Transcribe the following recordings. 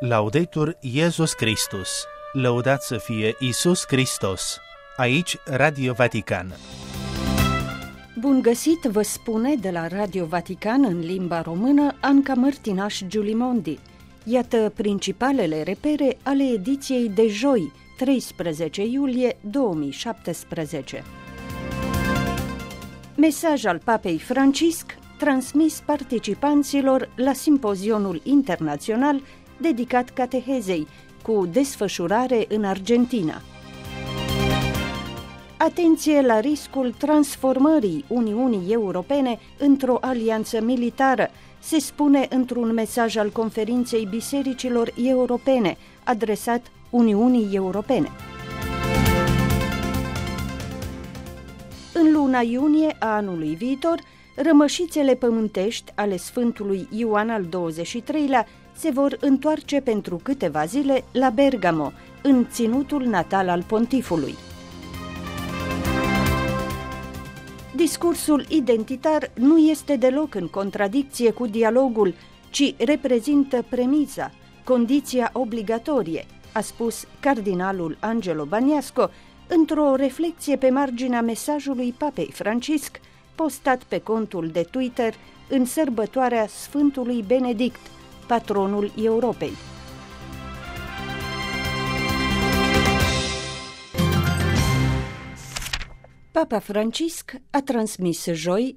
Laudetur Iesus Christus, lăudat să fie Iisus Hristos. Aici Radio Vatican. Bun găsit, vă spune de la Radio Vatican în limba română Anca Mărtinaș Giulimondi. Iată principalele repere ale ediției de joi, 13 iulie 2017. Mesaj al Papei Francisc transmis participanților la simpozionul internațional dedicat catehezei, cu desfășurare în Argentina. Atenție la riscul transformării Uniunii Europene într-o alianță militară, se spune într-un mesaj al Conferinței Bisericilor Europene, adresat Uniunii Europene. În luna iunie a anului viitor, rămășițele pământești ale Sfântului Ioan al XXIII-lea se vor întoarce pentru câteva zile la Bergamo, în ținutul natal al pontifului. Discursul identitar nu este deloc în contradicție cu dialogul, ci reprezintă premisa, condiția obligatorie, a spus cardinalul Angelo Baniasco într-o reflecție pe marginea mesajului Papei Francisc, postat pe contul de Twitter în sărbătoarea Sfântului Benedict, patronul Europei. Papa Francisc a transmis joi,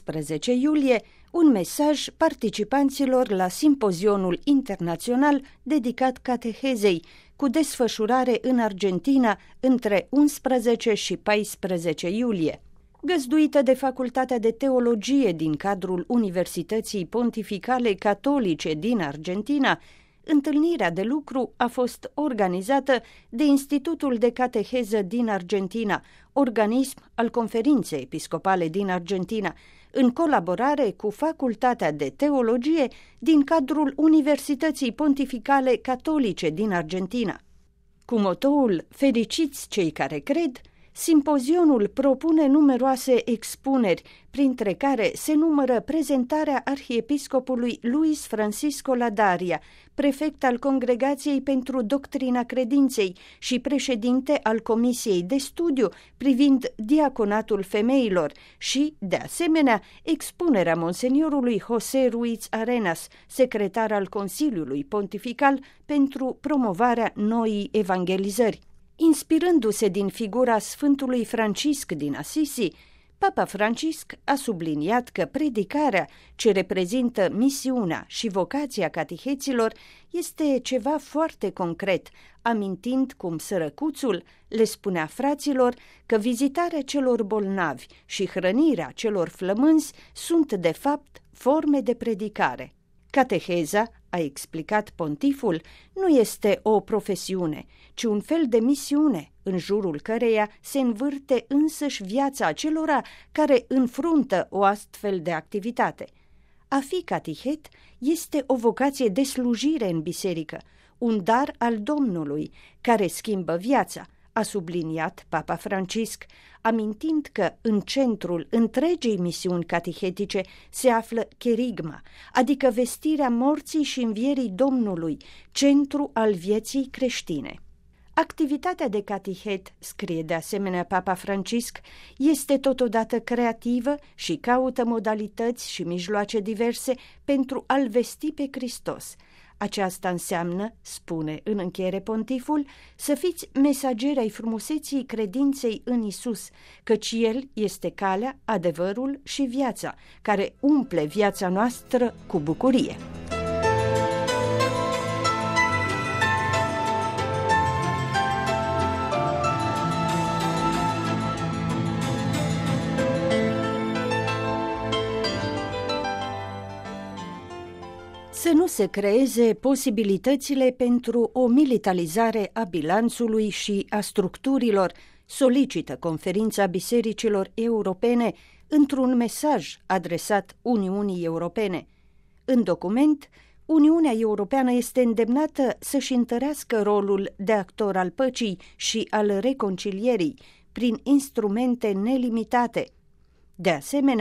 12 iulie, un mesaj participanților la simpozionul internațional dedicat catehezei, cu desfășurare în Argentina între 11 și 14 iulie. Găzduită de Facultatea de Teologie din cadrul Universității Pontificale Catolice din Argentina, întâlnirea de lucru a fost organizată de Institutul de Cateheză din Argentina, organism al Conferinței Episcopale din Argentina, în colaborare cu Facultatea de Teologie din cadrul Universității Pontificale Catolice din Argentina. Cu motoul Fericiți cei care cred, simpozionul propune numeroase expuneri, printre care se numără prezentarea arhiepiscopului Luis Francisco Ladaria, prefect al Congregației pentru Doctrina Credinței și președinte al Comisiei de Studiu privind diaconatul femeilor și, de asemenea, expunerea monseniorului José Ruiz Arenas, secretar al Consiliului Pontifical pentru promovarea noii evangelizări. Inspirându-se din figura Sfântului Francisc din Assisi, Papa Francisc a subliniat că predicarea, ce reprezintă misiunea și vocația cateheților, este ceva foarte concret, amintind cum sărăcuțul le spunea fraților că vizitarea celor bolnavi și hrănirea celor flămânzi sunt, de fapt, forme de predicare. Cateheza, a explicat pontiful, nu este o profesiune, ci un fel de misiune, în jurul căreia se învârte însăși viața acelora care înfruntă o astfel de activitate. A fi catehet este o vocație de slujire în biserică, un dar al Domnului care schimbă viața, a subliniat Papa Francisc, amintind că în centrul întregii misiuni catehetice se află cherigma, adică vestirea morții și învierii Domnului, centru al vieții creștine. Activitatea de catehet, scrie de asemenea Papa Francisc, este totodată creativă și caută modalități și mijloace diverse pentru a-L vesti pe Hristos. Aceasta înseamnă, spune în încheiere pontiful, să fiți mesageri ai frumuseții credinței în Isus, căci El este calea, adevărul și viața, care umple viața noastră cu bucurie. Să nu se creeze posibilitățile pentru o militarizare a bilanțului și a structurilor, solicită Conferința Bisericilor Europene într-un mesaj adresat Uniunii Europene. În document, Uniunea Europeană este îndemnată să-și întărească rolul de actor al păcii și al reconcilierii prin instrumente nelimitate. De asemenea,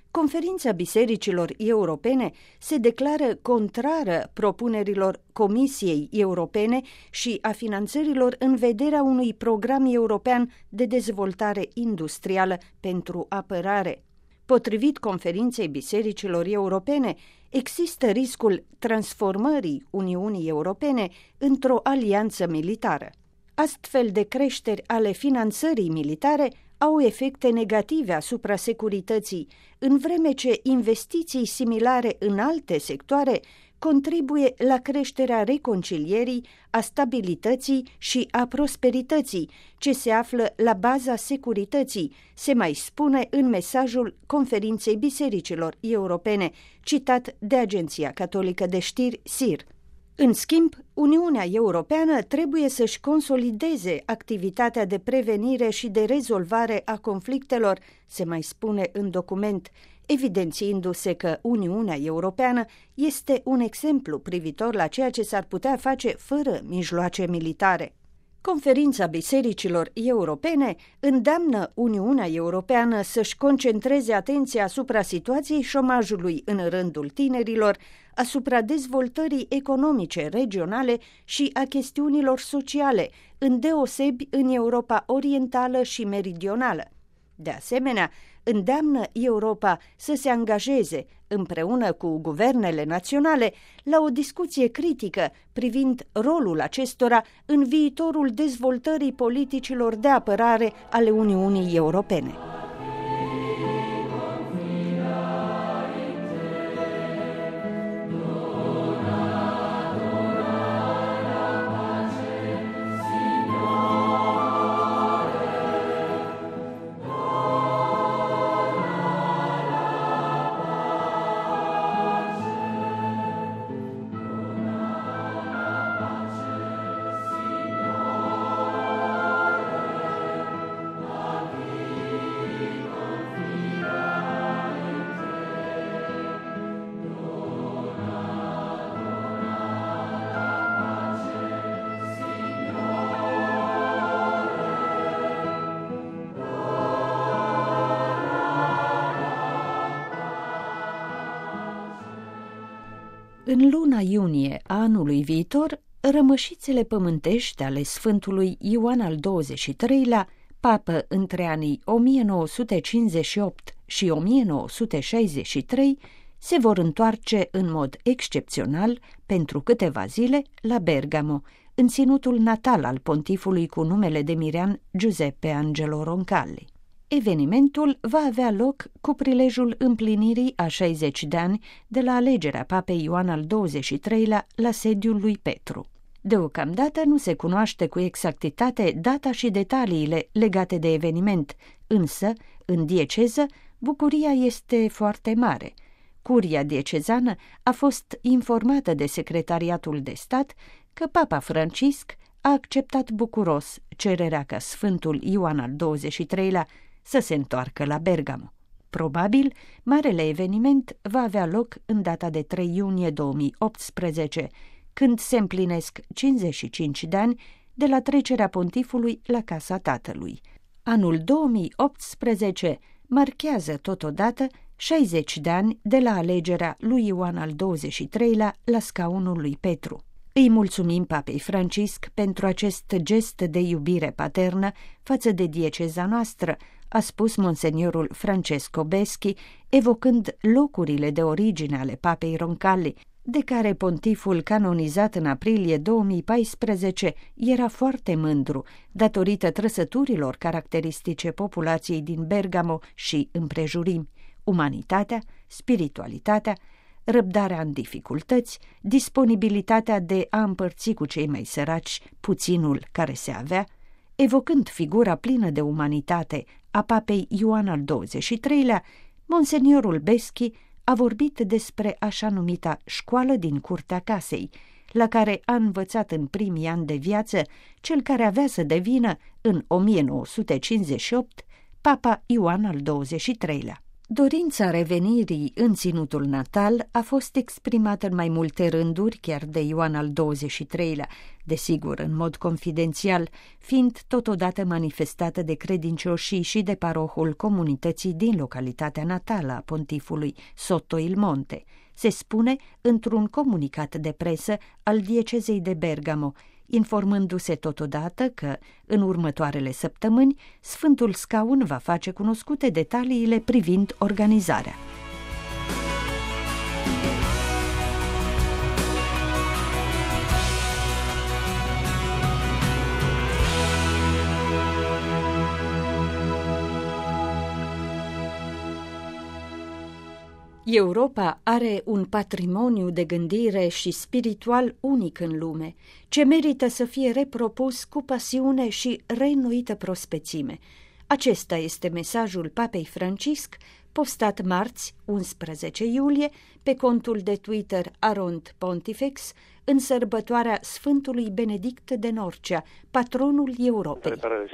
Conferința Bisericilor Europene se declară contrară propunerilor Comisiei Europene și a finanțărilor în vederea unui program european de dezvoltare industrială pentru apărare. Potrivit Conferinței Bisericilor Europene, există riscul transformării Uniunii Europene într-o alianță militară. Astfel de creșteri ale finanțării militare au efecte negative asupra securității, în vreme ce investiții similare în alte sectoare contribuie la creșterea reconcilierii, a stabilității și a prosperității, ce se află la baza securității, se mai spune în mesajul Conferinței Bisericilor Europene, citat de Agenția Catolică de Știri SIR. În schimb, Uniunea Europeană trebuie să-și consolideze activitatea de prevenire și de rezolvare a conflictelor, se mai spune în document, evidențiindu-se că Uniunea Europeană este un exemplu privitor la ceea ce s-ar putea face fără mijloace militare. Conferința Bisericilor Europene îndeamnă Uniunea Europeană să-și concentreze atenția asupra situației șomajului în rândul tinerilor, asupra dezvoltării economice regionale și a chestiunilor sociale, îndeosebi în Europa Orientală și Meridională. De asemenea, îndeamnă Europa să se angajeze, împreună cu guvernele naționale, la o discuție critică privind rolul acestora în viitorul dezvoltării politicilor de apărare ale Uniunii Europene. În luna iunie a anului viitor, rămășițele pământești ale Sfântului Ioan al XXIII-lea, papă între anii 1958 și 1963, se vor întoarce în mod excepțional pentru câteva zile la Bergamo, în ținutul natal al pontifului cu numele de mirean Giuseppe Angelo Roncalli. Evenimentul va avea loc cu prilejul împlinirii a 60 de ani de la alegerea papei Ioan al XXIII-lea la sediul lui Petru. Deocamdată nu se cunoaște cu exactitate data și detaliile legate de eveniment, însă, în dieceză, bucuria este foarte mare. Curia diecezană a fost informată de Secretariatul de Stat că Papa Francisc a acceptat bucuros cererea ca Sfântul Ioan al XXIII-lea să se întoarcă la Bergamo. Probabil, marele eveniment va avea loc în data de 3 iunie 2018, când se împlinesc 55 de ani de la trecerea pontifului la casa tatălui. Anul 2018 marchează totodată 60 de ani de la alegerea lui Ioan al XXIII-lea la scaunul lui Petru. Îi mulțumim Papei Francisc pentru acest gest de iubire paternă față de dieceza noastră, a spus monseniorul Francesco Beschi, evocând locurile de origine ale Papei Roncalli, de care pontiful canonizat în aprilie 2014 era foarte mândru, datorită trăsăturilor caracteristice populației din Bergamo și împrejurimi: umanitatea, spiritualitatea, răbdarea în dificultăți, disponibilitatea de a împărți cu cei mai săraci puținul care se avea, evocând figura plină de umanitate a papei Ioan al XXIII-lea, monseniorul Beschi a vorbit despre așa numita școală din curtea casei, la care a învățat în primii ani de viață cel care avea să devină, în 1958, Papa Ioan al XXIII-lea. Dorința revenirii în ținutul natal a fost exprimată în mai multe rânduri, chiar de Ioan al XXIII-lea, desigur în mod confidențial, fiind totodată manifestată de credincioșii și de parohul comunității din localitatea natală a pontifului, Sotto il Monte, se spune într-un comunicat de presă al diecezei de Bergamo, informându-se totodată că, în următoarele săptămâni, Sfântul Scaun va face cunoscute detaliile privind organizarea. Europa are un patrimoniu de gândire și spiritual unic în lume, ce merită să fie repropus cu pasiune și reînnoită prospețime. Acesta este mesajul Papei Francisc, postat marți, 11 iulie, pe contul de Twitter Aront Pontifex, în sărbătoarea Sfântului Benedict de Norcia, patronul Europei.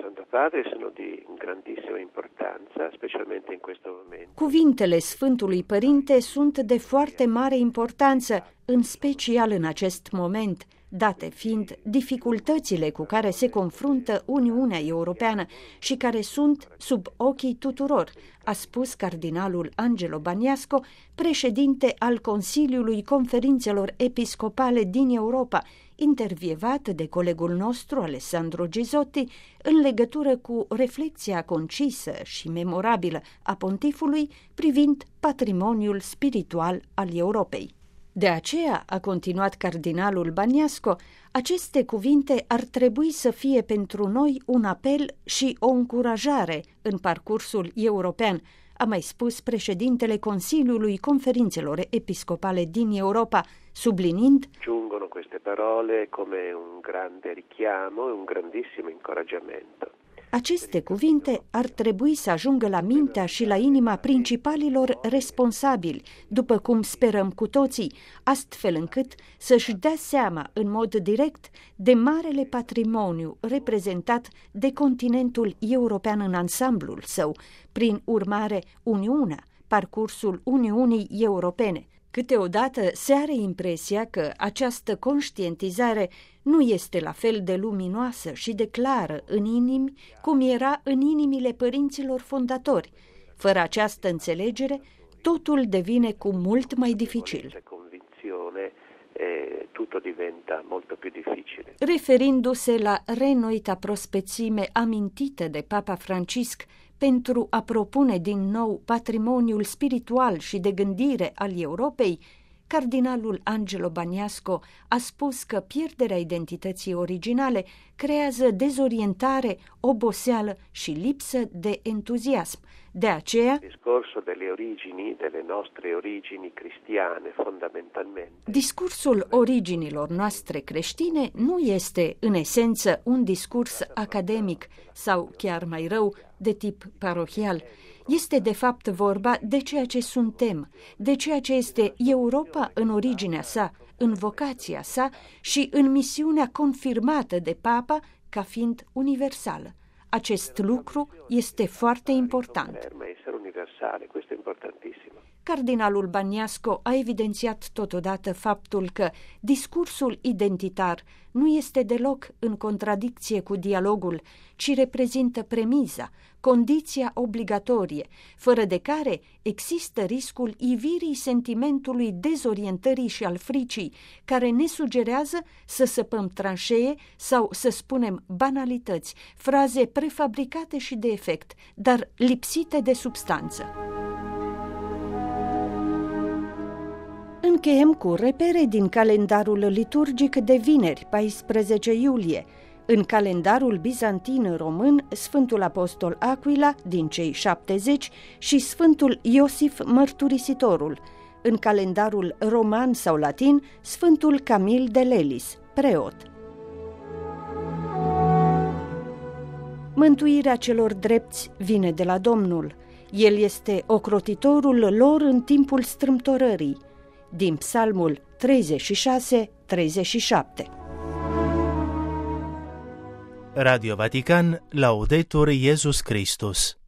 Cuvintele Sfântului Părinte sunt de foarte mare importanță, în special în acest moment, date fiind dificultățile cu care se confruntă Uniunea Europeană și care sunt sub ochii tuturor, a spus cardinalul Angelo Baniasco, președinte al Consiliului Conferințelor Episcopale din Europa, intervievat de colegul nostru Alessandro Gisotti în legătură cu reflexia concisă și memorabilă a pontifului privind patrimoniul spiritual al Europei. De aceea, a continuat cardinalul Baniasco, aceste cuvinte ar trebui să fie pentru noi un apel și o încurajare în parcursul european, a mai spus președintele Consiliului Conferințelor Episcopale din Europa, subliniind: giungono queste parole come un grande richiamo e un grandissimo incoraggiamento. Aceste cuvinte ar trebui să ajungă la mintea și la inima principalilor responsabili, după cum sperăm cu toții, astfel încât să-și dea seama în mod direct de marele patrimoniu reprezentat de continentul european în ansamblul său, prin urmare Uniunea, parcursul Uniunii Europene. Câteodată se are impresia că această conștientizare nu este la fel de luminoasă și de clară în inimi cum era în inimile părinților fondatori. Fără această înțelegere, totul devine cu mult mai dificil. Tutto diventa molto più difficile. Referindu-se la reînnoita prospețime amintită de Papa Francisc pentru a propune din nou patrimoniul spiritual și de gândire al Europei, cardinalul Angelo Baniasco a spus că pierderea identității originale creează dezorientare, oboseală și lipsă de entuziasm. De aceea, discursul originilor noastre creștine nu este în esență un discurs academic sau chiar mai rău de tip parohial. Este de fapt vorba de ceea ce suntem, de ceea ce este Europa în originea sa, în vocația sa și în misiunea confirmată de Papa ca fiind universală. Acest lucru este foarte important. Cardinalul Baniasco a evidențiat totodată faptul că discursul identitar nu este deloc în contradicție cu dialogul, ci reprezintă premiza, condiția obligatorie, fără de care există riscul ivirii sentimentului dezorientării și al fricii, care ne sugerează să săpăm tranșee sau să spunem banalități, fraze prefabricate și de efect, dar lipsite de substanță. Încheiem cu repere din calendarul liturgic de vineri, 14 iulie. În calendarul bizantin român, Sfântul Apostol Aquila, din cei 70, și Sfântul Iosif Mărturisitorul. În calendarul roman sau latin, Sfântul Camil de Lelis, preot. Mântuirea celor drepți vine de la Domnul. El este ocrotitorul lor în timpul strâmtorării. Din Psalmul 36-37. Radio Vatican, Laudetur Iesus Christus.